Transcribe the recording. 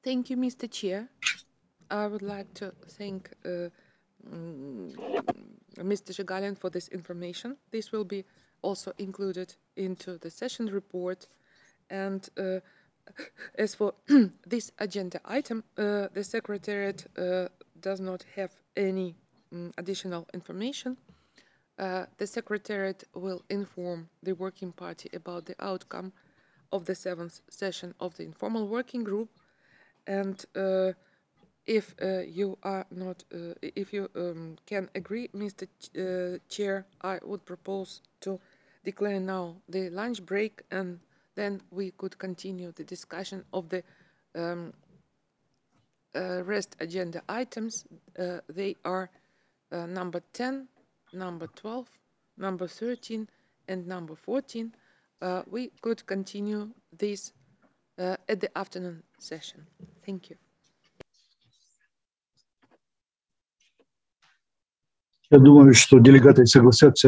Thank you, Mr. Chair. I would like to thank Mr. Zhigalin for this information. This will be also included into the session report. And as for this agenda item, the Secretariat does not have any additional information. The Secretariat will inform the Working Party about the outcome of the 7th session of the Informal Working Group. And if you are not, if you can agree, Mr. Chair, I would propose to declare now the lunch break, and then we could continue the discussion of the rest agenda items. They are number 10, number 12, number 13, and number 14. We could continue this at the afternoon session. Thank you. Я думаю, что делегаты согласятся